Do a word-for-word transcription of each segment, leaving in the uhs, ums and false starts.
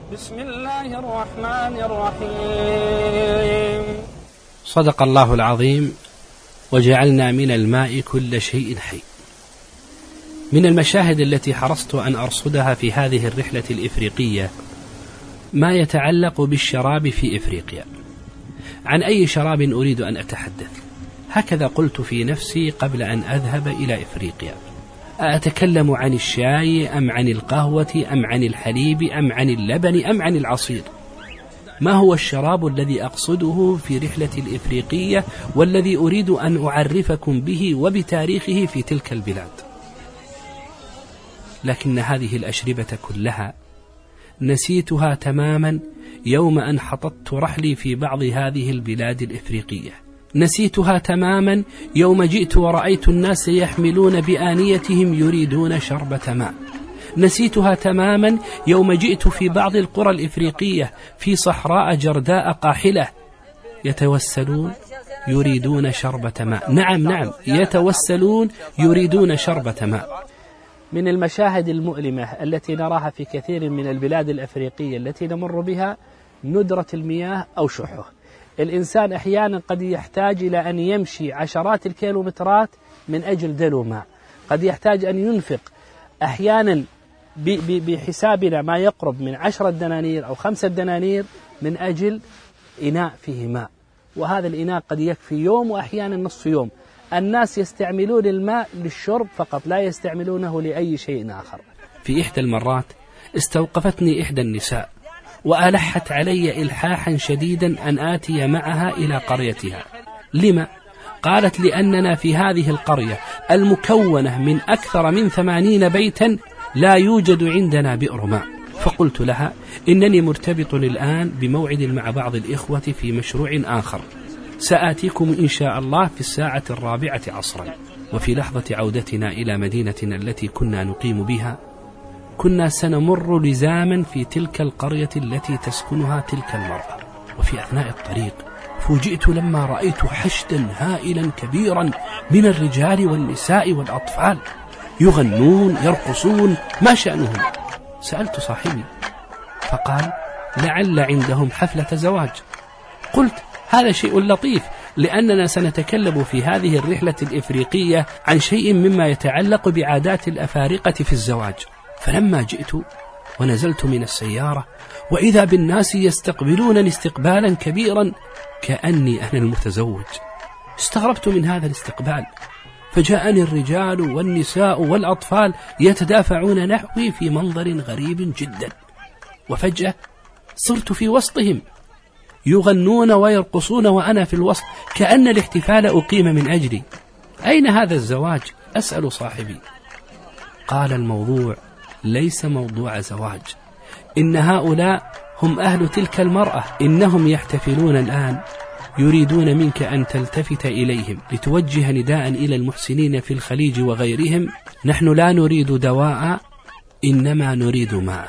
بسم الله الرحمن الرحيم. صدق الله العظيم. وجعلنا من الماء كل شيء حي. من المشاهد التي حرصت أن أرصدها في هذه الرحلة الإفريقية ما يتعلق بالشراب في إفريقيا. عن أي شراب أريد أن أتحدث؟ هكذا قلت في نفسي قبل أن أذهب إلى إفريقيا. أتكلم عن الشاي أم عن القهوة أم عن الحليب أم عن اللبن أم عن العصير؟ ما هو الشراب الذي أقصده في رحلة الإفريقية والذي أريد أن أعرفكم به وبتاريخه في تلك البلاد؟ لكن هذه الأشربة كلها نسيتها تماما يوم أن حطت رحلي في بعض هذه البلاد الإفريقية. نسيتها تماما يوم جئت ورأيت الناس يحملون بآنيتهم يريدون شربة ماء. نسيتها تماما يوم جئت في بعض القرى الإفريقية في صحراء جرداء قاحلة يتوسلون يريدون شربة ماء. نعم نعم يتوسلون يريدون شربة ماء. من المشاهد المؤلمة التي نراها في كثير من البلاد الأفريقية التي نمر بها ندرة المياه أو شحه. الإنسان أحيانا قد يحتاج إلى أن يمشي عشرات الكيلومترات من أجل دلو ماء. قد يحتاج أن ينفق أحيانا بحسابنا ما يقرب من عشرة دنانير أو خمسة دنانير من أجل إناء فيه ماء، وهذا الإناء قد يكفي يوم وأحيانا نصف يوم. الناس يستعملون الماء للشرب فقط، لا يستعملونه لأي شيء آخر. في إحدى المرات استوقفتني إحدى النساء وألحت علي إلحاحا شديدا أن آتي معها إلى قريتها. لما؟ قالت لأننا في هذه القرية المكونة من أكثر من ثمانين بيتا لا يوجد عندنا بئر ماء. فقلت لها إنني مرتبط الآن بموعد مع بعض الإخوة في مشروع آخر، سآتيكم إن شاء الله في الساعة الرابعة عصرا. وفي لحظة عودتنا إلى مدينتنا التي كنا نقيم بها كنا سنمر لزاما في تلك القرية التي تسكنها تلك المرأة. وفي أثناء الطريق فوجئت لما رأيت حشدا هائلا كبيرا من الرجال والنساء والأطفال يغنون يرقصون، ما شأنهم؟ سألت صاحبي فقال لعل عندهم حفلة زواج. قلت هذا شيء لطيف، لأننا سنتكلم في هذه الرحلة الإفريقية عن شيء مما يتعلق بعادات الأفارقة في الزواج. فلما جئت ونزلت من السيارة وإذا بالناس يستقبلونني استقبالا كبيرا كأني أنا المتزوج. استغربت من هذا الاستقبال، فجاءني الرجال والنساء والأطفال يتدافعون نحوي في منظر غريب جدا، وفجأة صرت في وسطهم يغنون ويرقصون وأنا في الوسط كأن الاحتفال أقيم من أجلي. أين هذا الزواج؟ أسأل صاحبي. قال الموضوع ليس موضوع زواج، إن هؤلاء هم أهل تلك المرأة، إنهم يحتفلون الآن، يريدون منك أن تلتفت إليهم لتوجه نداء إلى المحسنين في الخليج وغيرهم: نحن لا نريد دواء إنما نريد ماء.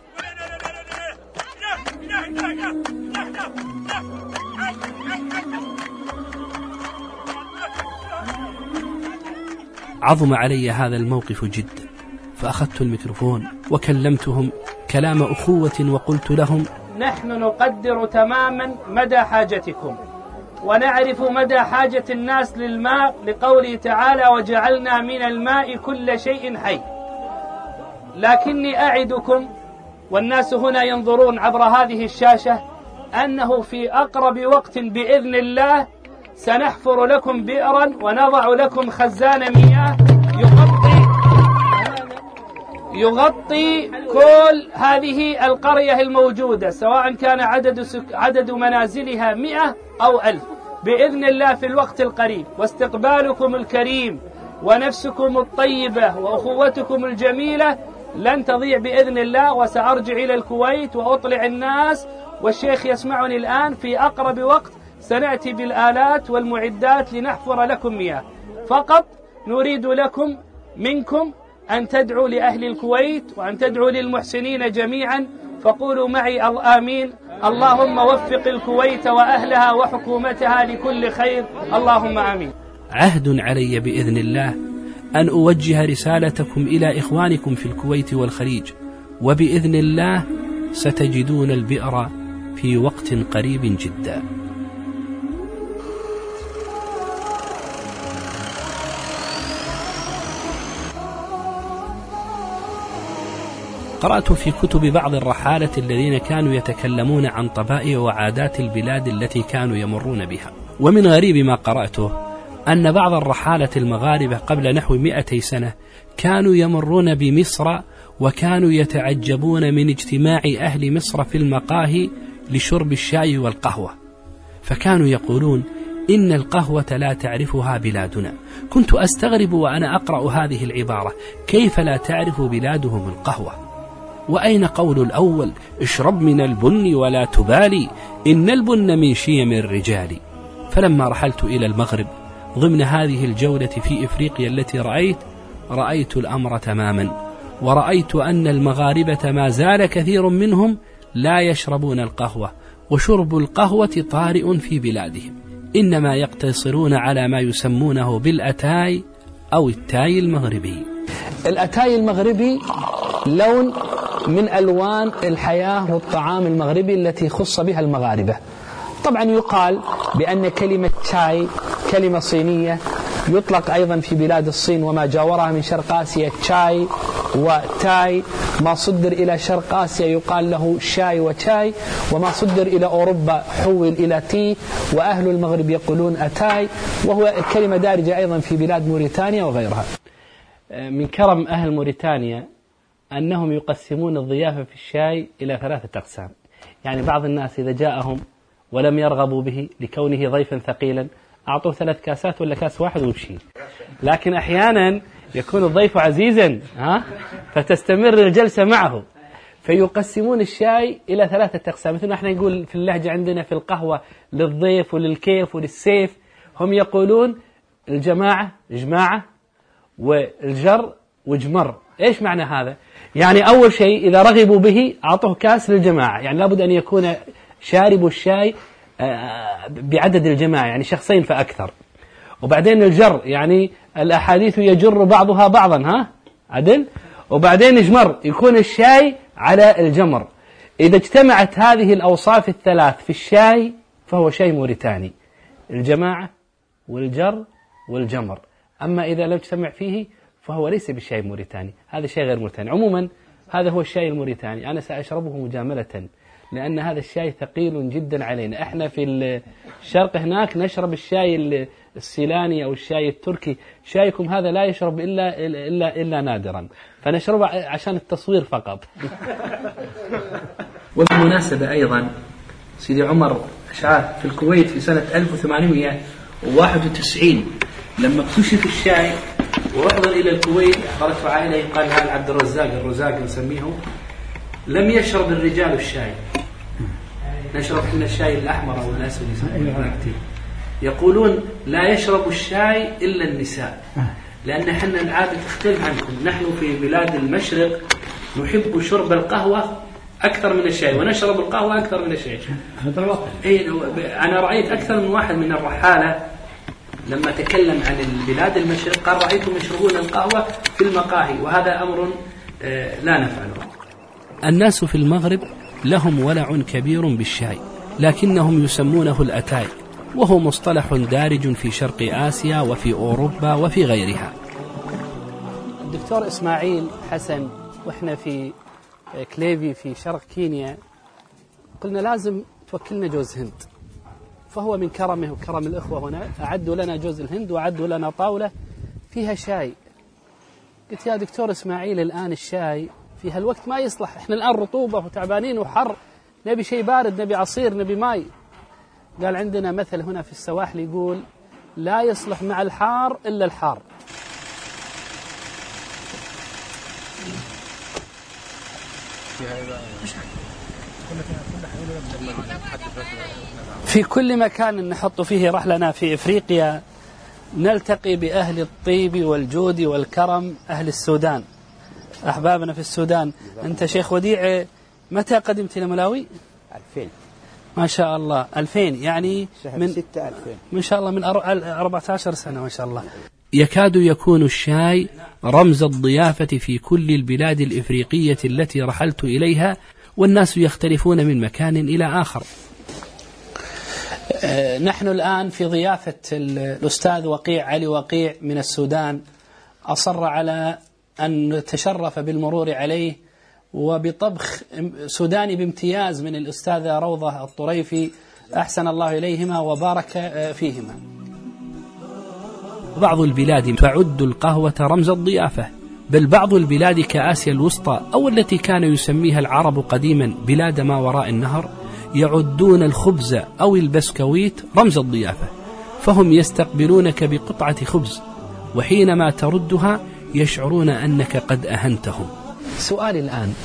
عظم علي هذا الموقف جدا، فأخذت الميكروفون وكلمتهم كلام أخوة وقلت لهم: نحن نقدر تماما مدى حاجتكم ونعرف مدى حاجة الناس للماء، لقوله تعالى: وجعلنا من الماء كل شيء حي. لكني أعدكم والناس هنا ينظرون عبر هذه الشاشة أنه في أقرب وقت بإذن الله سنحفر لكم بئرا ونضع لكم خزان مياه يغطي يغطي كل هذه القرية الموجودة، سواء كان عدد سك... عدد منازلها مئة أو ألف، بإذن الله في الوقت القريب. واستقبالكم الكريم ونفسكم الطيبة وأخوتكم الجميلة لن تضيع بإذن الله. وسأرجع إلى الكويت وأطلع الناس، والشيخ يسمعني الآن، في أقرب وقت سنأتي بالآلات والمعدات لنحفر لكم مياه. فقط نريد لكم منكم أن تدعوا لأهل الكويت وأن تدعوا للمحسنين جميعا، فقولوا معي آمين. اللهم وفق الكويت وأهلها وحكومتها لكل خير، اللهم آمين. عهد علي بإذن الله أن أوجه رسالتكم إلى إخوانكم في الكويت والخليج، وبإذن الله ستجدون البئر في وقت قريب جدا. قرأت في كتب بعض الرحالة الذين كانوا يتكلمون عن طبائع وعادات البلاد التي كانوا يمرون بها، ومن غريب ما قرأته أن بعض الرحالة المغاربة قبل نحو مئتي سنة كانوا يمرون بمصر وكانوا يتعجبون من اجتماع أهل مصر في المقاهي لشرب الشاي والقهوة، فكانوا يقولون إن القهوة لا تعرفها بلادنا. كنت أستغرب وأنا أقرأ هذه العبارة، كيف لا تعرف بلادهم القهوة؟ وأين قول الأول اشرب من البن ولا تبالي إن البن من شيم الرجال؟ فلما رحلت إلى المغرب ضمن هذه الجولة في إفريقيا التي رأيت رأيت الأمر تماما، ورأيت أن المغاربة ما زال كثير منهم لا يشربون القهوة، وشرب القهوة طارئ في بلادهم، إنما يقتصرون على ما يسمونه بالأتاي أو التاي المغربي. الأتاي المغربي لون من ألوان الحياة والطعام المغربي التي خص بها المغاربة. طبعا يقال بأن كلمة شاي كلمة صينية، يطلق أيضا في بلاد الصين وما جاورها من شرق آسيا شاي وتاي، ما صدر إلى شرق آسيا يقال له شاي وتاي، وما صدر إلى أوروبا حول إلى تي، وأهل المغرب يقولون أتاي، وهو كلمة دارجة أيضا في بلاد موريتانيا وغيرها. من كرم أهل موريتانيا أنهم يقسمون الضيافة في الشاي إلى ثلاثة أقسام. يعني بعض الناس إذا جاءهم ولم يرغبوا به لكونه ضيفا ثقيلا أعطوه ثلاث كاسات ولا كاس واحد ويمشي، لكن أحيانا يكون الضيف عزيزا ها فتستمر الجلسة معه، فيقسمون الشاي إلى ثلاثة أقسام. مثل ما احنا نقول في اللهجة عندنا في القهوة للضيف وللكيف وللسيف، هم يقولون الجماعة جماعة والجر وجمر. إيش معنى هذا؟ يعني أول شيء إذا رغبوا به أعطوه كاس للجماعة، يعني لابد أن يكون شارب الشاي بعدد الجماعة، يعني شخصين فأكثر. وبعدين الجر يعني الأحاديث يجر بعضها بعضا ها عدل. وبعدين جمر يكون الشاي على الجمر. إذا اجتمعت هذه الأوصاف الثلاث في الشاي فهو شاي موريتاني، الجماعة والجر والجمر. أما إذا لم تجتمع فيه فهو ليس بالشاي الموريتاني، هذا شاي غير موريتاني. عموما هذا هو الشاي الموريتاني، أنا سأشربه مجاملة لأن هذا الشاي ثقيل جدا علينا. احنا في الشرق هناك نشرب الشاي السيلاني أو الشاي التركي، شايكم هذا لا يشرب إلا, إلا, إلا نادرا، فنشربه عشان التصوير فقط. وبالمناسبة أيضا سيدي عمر أشعاث في الكويت في سنة ألف وثمانمئة وواحد وتسعين لما اكتشف الشاي ورحضر إلى الكويت أخبرته عائلة يقال لها عبد الرزاق الرزاق نسميه، لم يشرب الرجال الشاي، نشرب احنا الشاي الأحمر أو الأسود كثير. يقولون لا يشرب الشاي إلا النساء، لأن احنا العادة تختلف عنكم. نحن في بلاد المشرق نحب شرب القهوة أكثر من الشاي، ونشرب القهوة أكثر من الشاي. إيه أنا رأيت أكثر من واحد من الرحالة لما تكلم عن البلاد المشرق قال رأيتهم يشربون القهوة في المقاهي، وهذا أمر لا نفعله. الناس في المغرب لهم ولع كبير بالشاي، لكنهم يسمونه الأتاي، وهو مصطلح دارج في شرق آسيا وفي أوروبا وفي غيرها. الدكتور إسماعيل حسن وإحنا في كليفي في شرق كينيا قلنا لازم توكلنا جوز هند، فهو من كرمه وكرم الإخوة هنا أعدوا لنا جوز الهند وأعدوا لنا طاولة فيها شاي. قلت يا دكتور إسماعيل الآن الشاي في هالوقت ما يصلح، إحنا الآن رطوبة وتعبانين وحر، نبي شيء بارد، نبي عصير، نبي ماي. قال عندنا مثل هنا في السواحل يقول لا يصلح مع الحار إلا الحار. في كل مكان نحط فيه رحلنا في إفريقيا نلتقي بأهل الطيب والجود والكرم، أهل السودان، أحبابنا في السودان. أنت شيخ وديع متى قدمت إلى ملاوي؟ ألفين. ما شاء الله ألفين، يعني من ستة ألفين ما شاء الله من أربعة عشر سنة ما شاء الله. يكاد يكون الشاي رمز الضيافة في كل البلاد الإفريقية التي رحلت إليها، والناس يختلفون من مكان إلى آخر. نحن الآن في ضيافة الأستاذ وقيع علي وقيع من السودان، أصر على أن نتشرف بالمرور عليه وبطبخ سوداني بامتياز من الأستاذة روضة الطريفي، أحسن الله إليهما وبارك فيهما. بعض البلاد تعد القهوة رمز الضيافة، بل بعض البلاد كآسيا الوسطى أو التي كان يسميها العرب قديما بلاد ما وراء النهر يعدون الخبز أو البسكويت رمز الضيافة، فهم يستقبلونك بقطعة خبز، وحينما تردها يشعرون أنك قد أهنتهم. سؤالي الآن،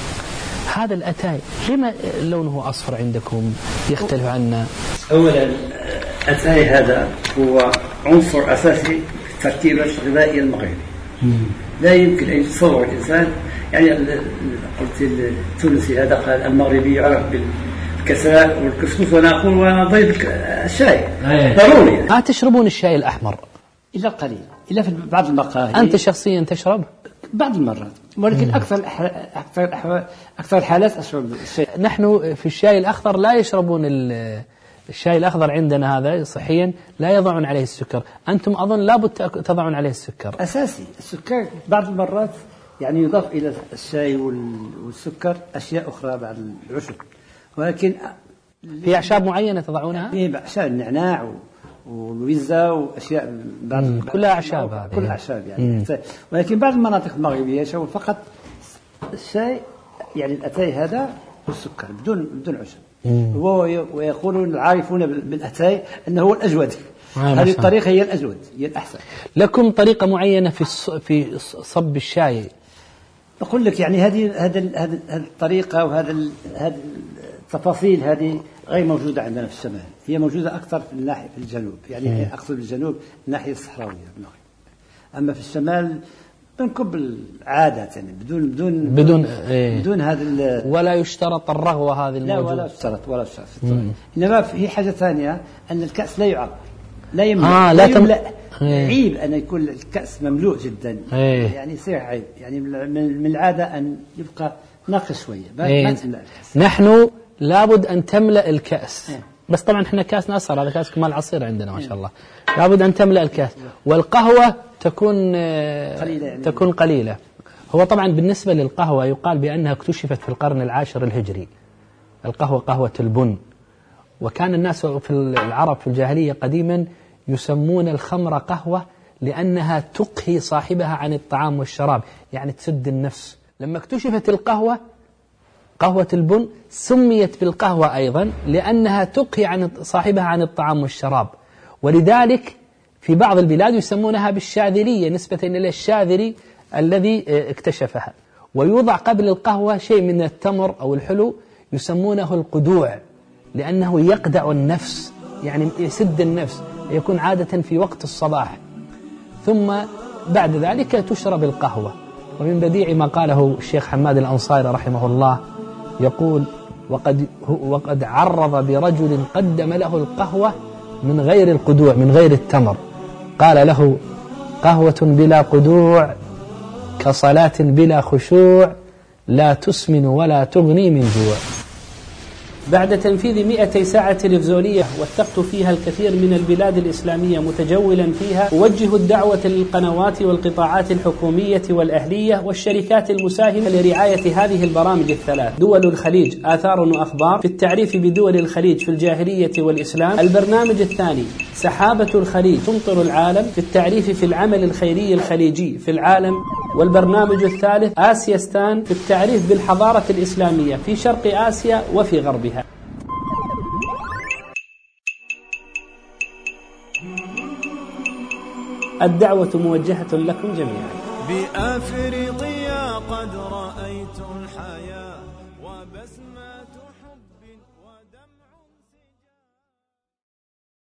هذا الأتاي لما لونه أصفر عندكم يختلف عنا؟ أولا الأتاي هذا هو عنصر أساسي في التركيبة الغذائية المغربي، لا يمكن أن يتصور الإنسان. يعني قلت التونسي هذا قال المغربي يعرف بالكساء والكسكس، وأنا أقول وأنا ضيف الشاي ضروري. يعني. ما تشربون الشاي الأحمر؟ إلا قليل، إلا في بعض المقاهي. أنت شخصيا تشرب؟ بعض المرات، ولكن مم. أكثر أكثر أكثر الحالات أشرب الشاي. نحن في الشاي الأخضر لا يشربون الشاي الأخضر عندنا هذا صحيا لا يضعون عليه السكر، أنتم أظن لابد تضعون عليه السكر. أساسي السكر بعض المرات يعني يضاف إلى الشاي والسكر أشياء أخرى بعد العشب، ولكن في أعشاب معينة تضعونها؟ في أعشاب النعناع والوزة وأشياء بعض كلها أعشاب هذه. كل أعشاب يعني مم. ولكن بعض المناطق المغربية يشربون فقط الشاي، يعني الأتاي هذا والسكر بدون بدون عشب، ويقولون العارفون بالأتاي أنه هو الأجود. هذه الطريقة هي الأجود، هي الأحسن. لكم طريقة معينة في في صب الشاي؟ أقول لك يعني هذه هذه هذه الطريقة وهذا هذه التفاصيل هذه غير موجودة عندنا في الشمال، هي موجودة أكثر في الناحية في الجنوب، يعني مم. أقصد بالجنوب الناحية الصحراوية بالمغرب. أما في الشمال بنكب العادة يعني بدون بدون بدون إيه. بدون هذا ولا يشترط الرغوة هذه الموجودة. لا ولا يشترط ولا يشترط. إنما في حاجة ثانية أن الكأس لا يعب، لا يملأ، آه لا, لا يملأ. إيه. عيب أن يكون الكأس مملوء جدا، إيه. يعني يصير عيب، يعني من العادة أن يبقى ناقص شوية ما إيه. تملأ الكأس. نحن لابد أن تملأ الكأس، إيه. بس طبعا احنا كأسنا أصغر، هذا كأس كمال عصير عندنا ما شاء الله. لابد أن تملأ الكأس، والقهوة تكون قليلة يعني تكون قليلة. هو طبعا بالنسبة للقهوة يقال بأنها اكتشفت في القرن العاشر الهجري، القهوة قهوة البن، وكان الناس في العرب في الجاهلية قديما يسمون الخمر قهوة لأنها تقهي صاحبها عن الطعام والشراب، يعني تسد النفس. لما اكتشفت القهوة قهوة البن سميت بالقهوة أيضا لأنها تقهي عن صاحبها عن الطعام والشراب، ولذلك في بعض البلاد يسمونها بالشاذلية نسبة إلى الشاذلي الذي اكتشفها. ويوضع قبل القهوة شيء من التمر أو الحلو يسمونه القدوع لأنه يقدع النفس، يعني يسد النفس، يكون عادة في وقت الصباح، ثم بعد ذلك تشرب القهوة. ومن بديع ما قاله الشيخ حماد الأنصاري رحمه الله يقول: وقد, وقد عرض برجل قدم له القهوة من غير القدوع من غير التمر، قال له: قهوة بلا قدوع كصلاة بلا خشوع، لا تسمن ولا تغني من جوع. بعد تنفيذ مئتي ساعة تلفزيونية وثقت فيها الكثير من البلاد الإسلامية متجولا فيها، أوجه الدعوة للقنوات والقطاعات الحكومية والأهلية والشركات المساهمة لرعاية هذه البرامج الثلاث: دول الخليج آثار وأخبار، في التعريف بدول الخليج في الجاهلية والإسلام. البرنامج الثاني سحابة الخليج تمطر العالم، في التعريف في العمل الخيري الخليجي في العالم. والبرنامج الثالث آسياستان، في التعريف بالحضارة الإسلامية في شرق آسيا وفي غربها. الدعوة موجهة لكم جميعا. بأفريقيا قد رأيت الحياة وبسمة